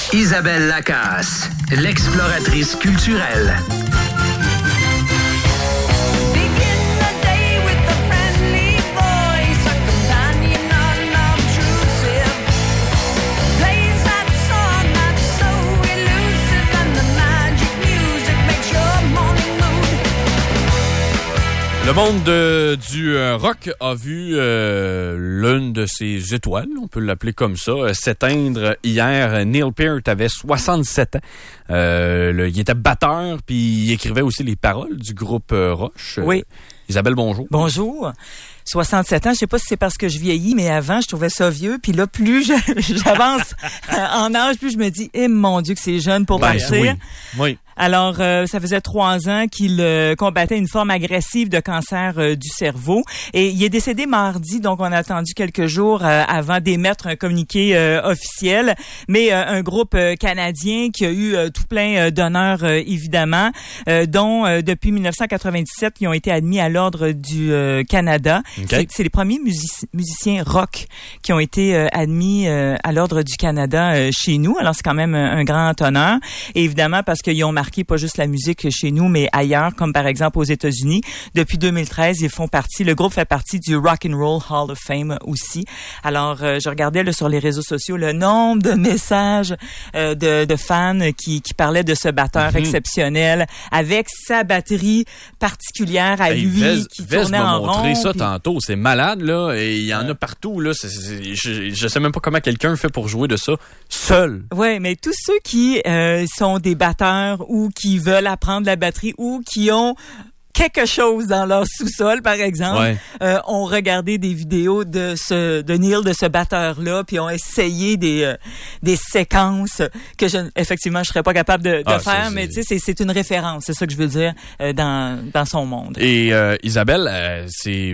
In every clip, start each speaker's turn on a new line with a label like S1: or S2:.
S1: Isabelle Lacasse, l'exploratrice culturelle.
S2: Le monde du rock a vu l'une de ses étoiles, on peut l'appeler comme ça, s'éteindre hier. Neil Peart avait 67 ans. Il était batteur, puis il écrivait aussi les paroles du groupe Rush.
S3: Oui.
S2: Isabelle, bonjour.
S3: Bonjour. 67 ans, je sais pas si c'est parce que je vieillis, mais avant, je trouvais ça vieux. Puis là, plus j'avance en âge, plus je me dis, mon Dieu, que c'est jeune pour partir.
S2: Oui.
S3: Alors, ça faisait 3 ans qu'il combattait une forme agressive de cancer du cerveau. Et il est décédé mardi, donc on a attendu quelques jours avant d'émettre un communiqué officiel. Mais un groupe canadien qui a eu tout plein d'honneurs, évidemment, dont depuis 1997, ils ont été admis à l'Ordre du Canada.
S2: Okay.
S3: C'est les premiers musiciens rock qui ont été admis à l'Ordre du Canada chez nous. Alors, c'est quand même un grand honneur. Et évidemment, parce qu'ils ont marqué pas juste la musique chez nous, mais ailleurs, comme par exemple aux États-Unis. Depuis 2013, le groupe fait partie du Rock and Roll Hall of Fame aussi. Alors, je regardais là, sur les réseaux sociaux le nombre de messages de fans qui parlaient de ce batteur exceptionnel avec sa batterie particulière à lui qui tournait en rond.
S2: Montrer ça tantôt, c'est malade là, et il y en a partout là. Je sais même pas comment quelqu'un fait pour jouer de ça seul.
S3: Ouais, mais tous ceux qui sont des batteurs ou qui veulent apprendre la batterie ou qui ont quelque chose dans leur sous-sol, par exemple, ont regardé des vidéos de Neil, de ce batteur-là, puis ont essayé des séquences que effectivement, je serais pas capable de faire, mais tu sais, c'est une référence, c'est ça que je veux dire, dans son monde.
S2: Et Isabelle, c'est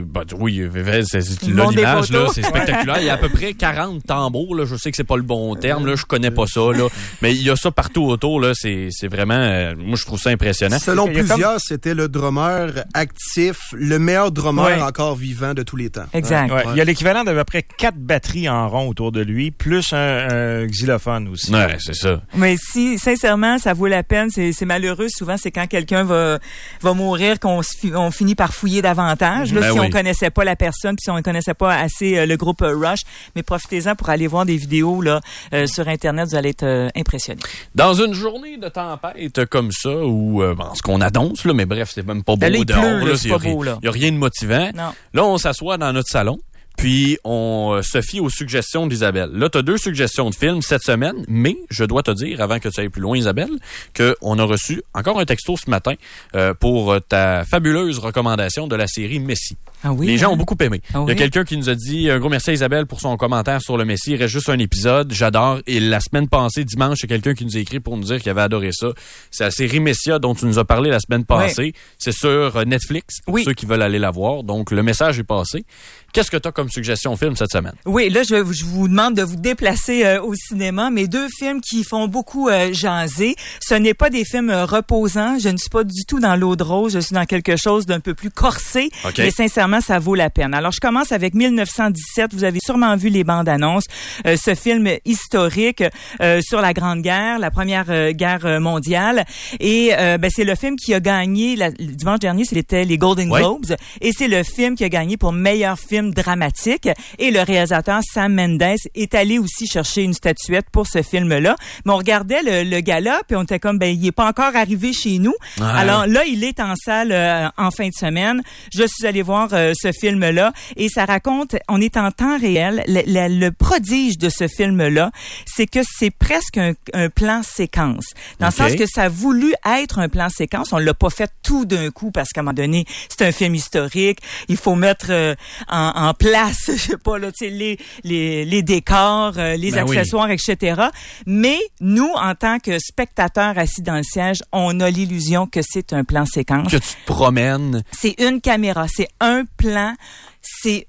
S2: tu l'as l'image, là, c'est spectaculaire. Il y a à peu près 40 tambours, là, je sais que c'est pas le bon terme, là, je connais pas ça, là, mais il y a ça partout autour, là, c'est vraiment, moi, je trouve ça impressionnant.
S4: Selon plusieurs, c'était le drummer actif, le meilleur drummer encore vivant de tous les temps.
S3: Exact.
S5: Ouais. Il y a l'équivalent d'à peu près 4 batteries en rond autour de lui, plus un xylophone aussi.
S2: Ouais, c'est ça.
S3: Mais si, sincèrement, ça vaut la peine, c'est malheureux. Souvent, c'est quand quelqu'un va mourir qu'on finit par fouiller davantage. Là, on connaissait pas la personne, puis si on connaissait pas assez le groupe Rush. Mais profitez-en pour aller voir des vidéos là sur Internet, vous allez être impressionnés.
S2: Dans une journée de tempête comme ça, où ce qu'on annonce, là, mais bref, c'est même pas beau dehors. Il n'y a rien de motivant.
S3: Non.
S2: Là, on s'assoit dans notre salon. Puis, on se fie aux suggestions d'Isabelle. Là, tu as 2 suggestions de films cette semaine, mais je dois te dire, avant que tu ailles plus loin, Isabelle, qu'on a reçu encore un texto ce matin pour ta fabuleuse recommandation de la série Messi.
S3: Ah oui,
S2: les gens ont beaucoup aimé.
S3: Ah oui.
S2: Il y a quelqu'un qui nous a dit un gros merci à Isabelle pour son commentaire sur le Messi. Il reste juste un épisode. J'adore. Et la semaine passée, dimanche, il y a quelqu'un qui nous a écrit pour nous dire qu'il avait adoré ça. C'est la série Messia dont tu nous as parlé la semaine passée. Oui. C'est sur Netflix pour ceux qui veulent aller la voir. Donc, le message est passé. Qu'est-ce que tu as comme suggestion film cette semaine? Oui,
S3: là, je vous demande de vous déplacer au cinéma, mais 2 films qui font beaucoup jaser. Ce n'est pas des films reposants. Je ne suis pas du tout dans l'eau de rose. Je suis dans quelque chose d'un peu plus corsé. Okay. Mais sincèrement, ça vaut la peine. Alors, je commence avec 1917. Vous avez sûrement vu les bandes annonces. Ce film historique sur la Grande Guerre, la Première Guerre mondiale. Et c'est le film qui a gagné, dimanche dernier, c'était les Golden Globes. Et c'est le film qui a gagné pour meilleur film dramatique. Et le réalisateur Sam Mendes est allé aussi chercher une statuette pour ce film-là. Mais on regardait le gala, puis on était comme, il est pas encore arrivé chez nous. Ouais. Alors là, il est en salle en fin de semaine. Je suis allée voir ce film-là et ça raconte, on est en temps réel. Le prodige de ce film-là, c'est que c'est presque un plan séquence. Dans le sens que ça a voulu être un plan séquence. On l'a pas fait tout d'un coup parce qu'à un moment donné, c'est un film historique. Il faut mettre en place, je sais pas, là, tu sais, les décors, les accessoires, etc. Mais nous, en tant que spectateurs assis dans le siège, on a l'illusion que c'est un plan séquence.
S2: Que tu te promènes.
S3: C'est une caméra, c'est un plan, c'est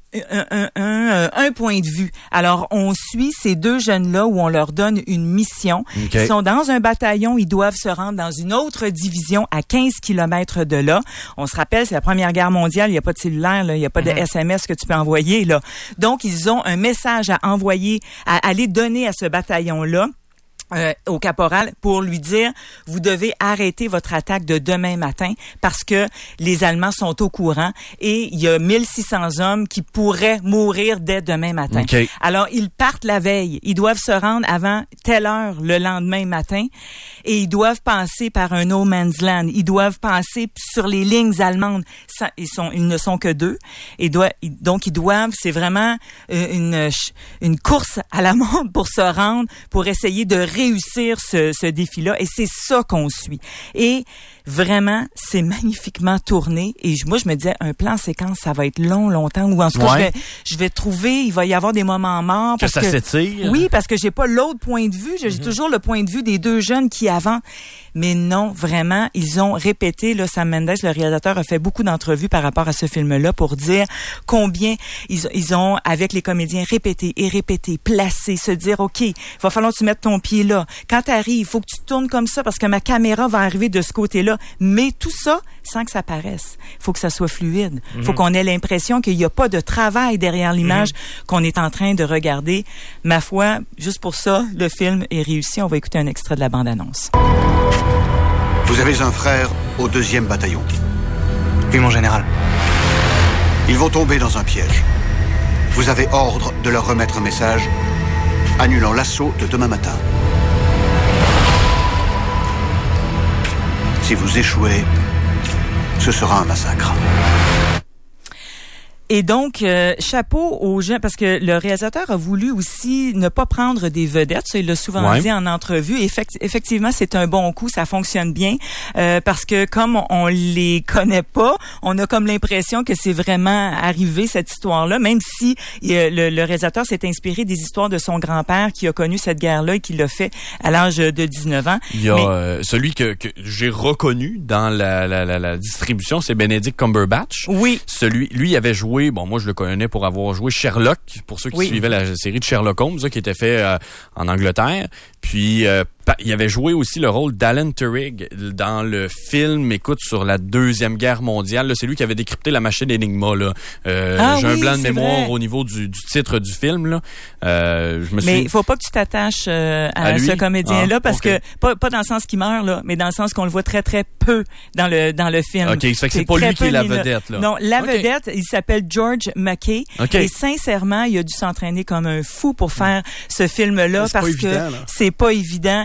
S3: un point de vue. Alors, on suit ces 2 jeunes-là où on leur donne une mission. Ils sont dans un bataillon, ils doivent se rendre dans une autre division à 15 kilomètres de là. On se rappelle, c'est la Première Guerre mondiale, il n'y a pas de cellulaire, là, il n'y a pas de SMS que tu peux envoyer, là. Donc, ils ont un message à envoyer, à aller donner à ce bataillon-là. au caporal pour lui dire vous devez arrêter votre attaque de demain matin parce que les Allemands sont au courant et il y a 1600 hommes qui pourraient mourir dès demain matin.
S2: Okay.
S3: Alors ils partent la veille, ils doivent se rendre avant telle heure le lendemain matin et ils doivent passer par un no man's land, ils doivent passer sur les lignes allemandes. Ils ne sont que 2 et donc ils doivent, c'est vraiment une course à la montre pour se rendre, pour essayer de réussir ce défi-là. Et c'est ça qu'on suit. Et vraiment, c'est magnifiquement tourné. Et moi, je me disais, un plan séquence, ça va être longtemps. Ou en tout cas, je vais trouver, il va y avoir des moments morts.
S2: Que ça s'étire.
S3: Oui, parce que j'ai pas l'autre point de vue. J'ai toujours le point de vue des 2 jeunes qui avancent. Mais non, vraiment, ils ont répété, là, Sam Mendes, le réalisateur, a fait beaucoup d'entrevues par rapport à ce film-là pour dire combien ils ont, avec les comédiens, répété, placé, se dire, OK, il va falloir que tu mettes ton pied là. Quand t'arrives, il faut que tu tournes comme ça parce que ma caméra va arriver de ce côté-là. Mais tout ça, sans que ça paraisse. Il faut que ça soit fluide. Il faut qu'on ait l'impression qu'il n'y a pas de travail derrière l'image qu'on est en train de regarder. Ma foi, juste pour ça, le film est réussi. On va écouter un extrait de la bande-annonce.
S6: Vous avez un frère au 2e bataillon.
S7: Oui, mon général.
S6: Ils vont tomber dans un piège. Vous avez ordre de leur remettre un message annulant l'assaut de demain matin. Si vous échouez, ce sera un massacre.
S3: Et donc, chapeau aux gens, parce que le réalisateur a voulu aussi ne pas prendre des vedettes. Ça, il l'a souvent dit en entrevue. Effectivement, c'est un bon coup, ça fonctionne bien, parce que comme on les connaît pas, on a comme l'impression que c'est vraiment arrivé, cette histoire-là, même si le réalisateur s'est inspiré des histoires de son grand-père qui a connu cette guerre-là et qui l'a fait à l'âge de 19 ans.
S2: Il y a celui que j'ai reconnu dans la distribution, c'est Benedict Cumberbatch.
S3: Oui.
S2: Lui, il avait joué. Bon, moi, je le connais pour avoir joué Sherlock, pour ceux qui suivaient la série de Sherlock Holmes, qui était fait en Angleterre. Puis, il avait joué aussi le rôle d'Alan Turing dans le film, sur la Deuxième Guerre mondiale. Là, c'est lui qui avait décrypté la machine Enigma. Là. J'ai un blanc de mémoire vrai. Au niveau du titre du film. Là.
S3: Mais il faut pas que tu t'attaches à ce comédien-là, parce que pas dans le sens qu'il meurt, là, mais dans le sens qu'on le voit très, très peu dans le film.
S2: OK, ça fait que c'est pas lui qui est la vedette. Là.
S3: Non, la vedette, il s'appelle George Mackay. Et sincèrement, il a dû s'entraîner comme un fou pour faire ce film-là, parce que c'est pas évident.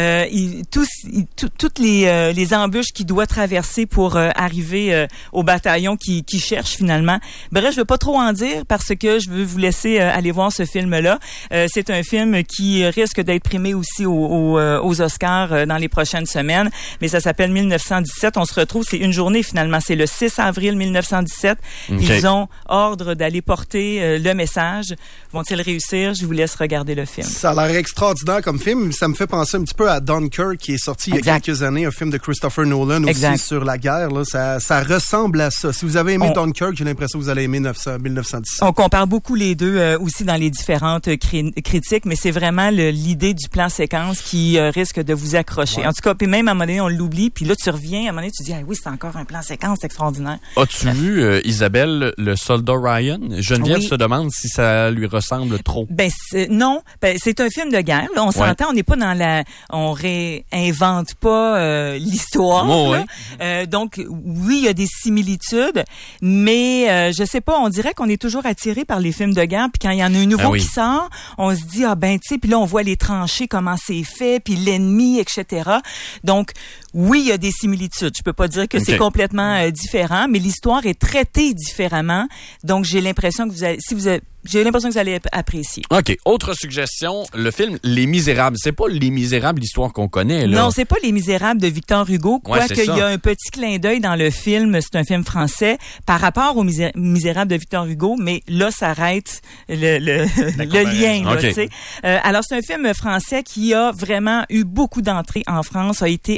S3: Toutes les embûches qu'il doit traverser pour arriver au bataillon qui cherche finalement. Bref, je veux pas trop en dire parce que je veux vous laisser aller voir ce film-là. C'est un film qui risque d'être primé aussi aux Oscars dans les prochaines semaines, mais ça s'appelle 1917. On se retrouve, c'est une journée finalement, c'est le 6 avril 1917. Ils ont ordre d'aller porter le message. Vont-ils réussir? Je vous laisse regarder le film.
S4: Ça a l'air extraordinaire comme film. Ça me fait penser un petit peu à Dunkirk, qui est sorti il y a quelques années, un film de Christopher Nolan aussi sur la guerre. Là. Ça ressemble à ça. Si vous avez aimé Dunkirk, j'ai l'impression que vous allez aimer 1917.
S3: On compare beaucoup les deux aussi dans les différentes critiques, mais c'est vraiment l'idée du plan séquence qui risque de vous accrocher. Ouais. En tout cas, puis même à un moment donné, on l'oublie, puis là, tu reviens, à un moment donné, tu dis, ah oui, c'est encore un plan séquence extraordinaire.
S2: As-tu vu, Isabelle, le soldat Ryan? Geneviève se demande si ça lui ressemble trop.
S3: Non. C'est un film de guerre. Là. On s'entend, on n'est pas dans on réinvente pas l'histoire. Donc, oui, il y a des similitudes, mais je sais pas, on dirait qu'on est toujours attiré par les films de guerre, puis quand il y en a un nouveau qui sort, on se dit, tu sais, puis là, on voit les tranchées, comment c'est fait, puis l'ennemi, etc. Donc, oui, il y a des similitudes. Je peux pas dire que c'est complètement différent, mais l'histoire est traitée différemment. Donc, j'ai l'impression que j'ai l'impression que vous allez apprécier.
S2: OK. Autre suggestion, le film Les Misérables. C'est pas Les Misérables, l'histoire qu'on connaît, là.
S3: Non, c'est pas Les Misérables de Victor Hugo. Quoique, il y a un petit clin d'œil dans le film. C'est un film français par rapport aux Misérables de Victor Hugo, mais là, s'arrête le lien, là, tu sais. Alors, c'est un film français qui a vraiment eu beaucoup d'entrées en France, a été extrêmement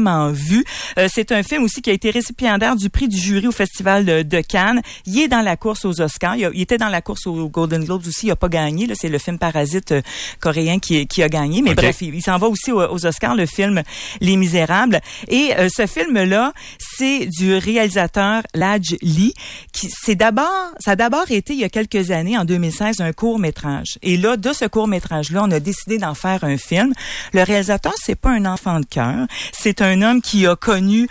S3: rarement vu. C'est un film aussi qui a été récipiendaire du prix du jury au Festival de Cannes. Il est dans la course aux Oscars. Il était dans la course aux Golden Globes aussi. Il a pas gagné. Là, c'est le film Parasite coréen qui a gagné. Mais bref, il s'en va aussi aux Oscars, le film Les Misérables. Et ce film-là, c'est du réalisateur Laj Lee. Ça a d'abord été, il y a quelques années, en 2016, un court-métrage. Et là, de ce court-métrage-là, on a décidé d'en faire un film. Le réalisateur, c'est pas un enfant de cœur. C'est un homme qui a connu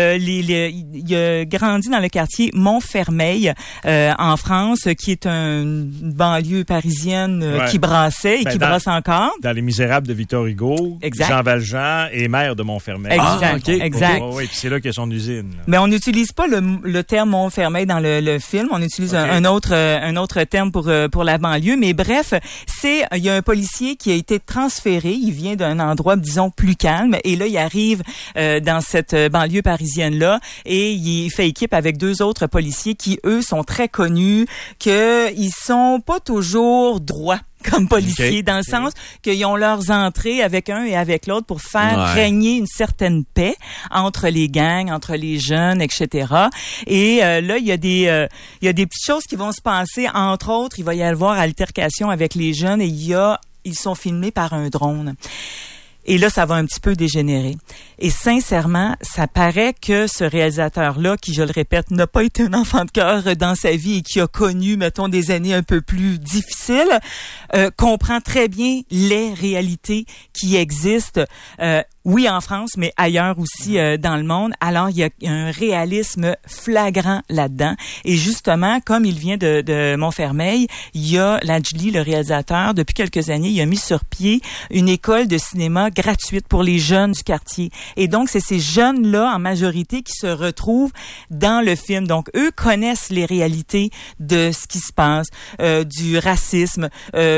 S3: il a grandi dans le quartier Montfermeil en France, qui est une banlieue parisienne qui brassait et qui brasse encore.
S5: Dans Les Misérables de Victor Hugo,
S3: exact.
S5: Jean Valjean est maire de Montfermeil.
S3: Exact.
S5: Oui, puis c'est là qu'il y a son usine. Là.
S3: Mais on n'utilise pas le terme Montfermeil dans le film. On utilise un autre terme pour la banlieue. Mais bref, il y a un policier qui a été transféré. Il vient d'un endroit, disons, plus calme. Et là, il arrive dans cette banlieue parisienne-là et il fait équipe avec 2 autres policiers qui, eux, sont très connus, qu'ils sont pas toujours droits comme policiers, dans le sens qu'ils ont leurs entrées avec un et avec l'autre pour faire régner une certaine paix entre les gangs, entre les jeunes, etc. Et là, il y a des petites choses qui vont se passer. Entre autres, il va y avoir altercation avec les jeunes et ils sont filmés par un drone. Et là, ça va un petit peu dégénérer. Et sincèrement, ça paraît que ce réalisateur-là, qui, je le répète, n'a pas été un enfant de cœur dans sa vie et qui a connu, mettons, des années un peu plus difficiles, comprend très bien les réalités qui existent. Oui, en France, mais ailleurs aussi dans le monde. Alors, il y a un réalisme flagrant là-dedans. Et justement, comme il vient de Montfermeil, il y a Laj Lee, le réalisateur, depuis quelques années, il a mis sur pied une école de cinéma gratuite pour les jeunes du quartier. Et donc, c'est ces jeunes-là, en majorité, qui se retrouvent dans le film. Donc, eux connaissent les réalités de ce qui se passe, du racisme,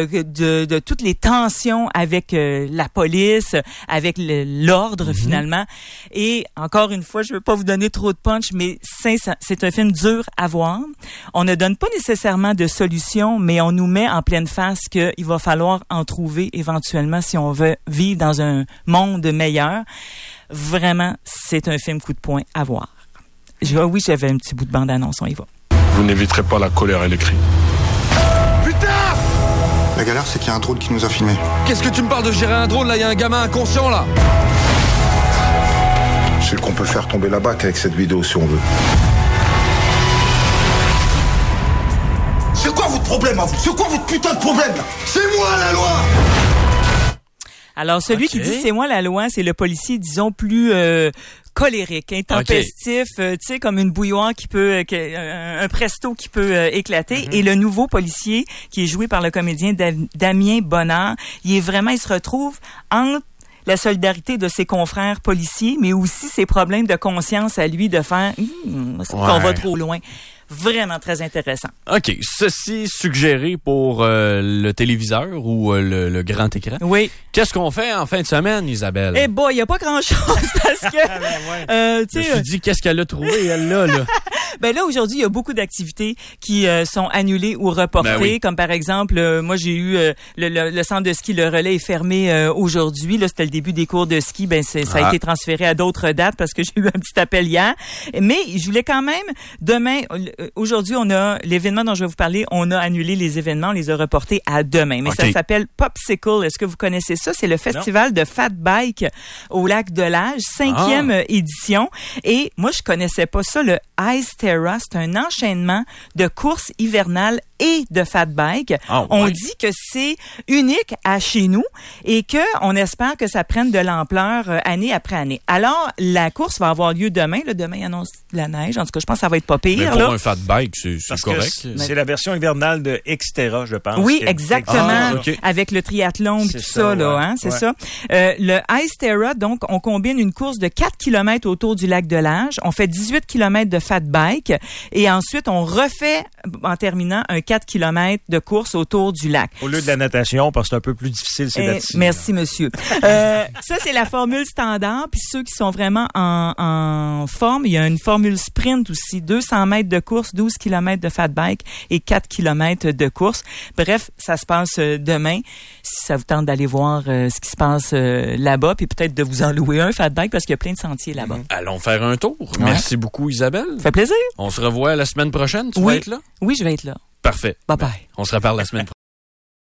S3: de toutes les tensions avec la police, avec l'ordre, finalement. Et encore une fois, je veux pas vous donner trop de punch, mais c'est un film dur à voir. On ne donne pas nécessairement de solution, mais on nous met en pleine face qu'il va falloir en trouver éventuellement si on veut vivre dans un monde meilleur. Vraiment, c'est un film coup de poing à voir. Oui, j'avais un petit bout de bande-annonce, on y va.
S8: Vous n'éviterez pas la colère et les cris.
S6: Putain! La galère, c'est qu'il y a un drone qui nous a filmés.
S9: Qu'est-ce que tu me parles de gérer un drone, là? Il y a un gamin inconscient, là.
S8: Je sais qu'on peut faire tomber la BAC avec cette vidéo si on veut.
S6: C'est quoi votre problème, à vous? C'est quoi votre putain de problème, là? C'est moi, la loi!
S3: Alors, celui qui dit « c'est moi la loi », c'est le policier, disons, plus colérique, intempestif, tu sais, comme une bouilloire qui peut, un presto qui peut éclater. Et le nouveau policier, qui est joué par le comédien Damien Bonnard, il se retrouve entre la solidarité de ses confrères policiers, mais aussi ses problèmes de conscience à lui de faire qu'on va trop loin. Vraiment très intéressant.
S2: OK. Ceci suggéré pour le téléviseur ou le grand écran.
S3: Oui.
S2: Qu'est-ce qu'on fait en fin de semaine, Isabelle?
S3: Eh boy, il n'y a pas grand-chose parce que...
S2: tu sais, je me suis dit, qu'est-ce qu'elle a trouvé, elle, là?
S3: Ben là, aujourd'hui, il y a beaucoup d'activités qui sont annulées ou reportées. Comme par exemple, moi, j'ai eu le centre de ski Le Relais est fermé aujourd'hui. Là, c'était le début des cours de ski. Ben ça a été transféré à d'autres dates parce que j'ai eu un petit appel hier. Mais je voulais quand même, demain... Aujourd'hui, on a l'événement dont je vais vous parler. On a annulé les événements, on les a reportés à demain. Mais ça s'appelle Popsicle. Est-ce que vous connaissez ça? C'est le festival de fat bike au lac de Lage, 5e édition. Et moi, je connaissais pas ça. Le Ice Terra, c'est un enchaînement de courses hivernales et de fat bike. On dit que c'est unique à chez nous et que on espère que ça prenne de l'ampleur année après année. Alors, la course va avoir lieu demain. Là, demain, il annonce la neige. En tout cas, je pense que ça va être pas pire.
S2: Mais pour un fat bike, c'est correct.
S5: C'est la version hivernale de Xterra, je pense.
S3: Oui, exactement. Avec le triathlon et tout ça, là, hein, c'est ça. Le Ice Terra, donc, on combine une course de 4 km autour du lac de Lage. On fait 18 km de fat bike et ensuite, on refait en terminant un 4 km de course autour du lac.
S5: Au lieu de la natation, parce que c'est un peu plus difficile, c'est bâti.
S3: Merci, monsieur. Ça, c'est la formule standard. Puis ceux qui sont vraiment en forme, il y a une formule sprint aussi. 200 mètres de course, 12 km de fat bike et 4 km de course. Bref, ça se passe demain. Si ça vous tente d'aller voir ce qui se passe là-bas, puis peut-être de vous en louer un fat bike parce qu'il y a plein de sentiers là-bas.
S2: Allons faire un tour. Ouais. Merci beaucoup, Isabelle.
S3: Ça fait plaisir.
S2: On se revoit la semaine prochaine. Tu vas être là?
S3: Oui, je vais être là.
S2: Parfait.
S3: Bye bye.
S2: On se reparle la semaine prochaine.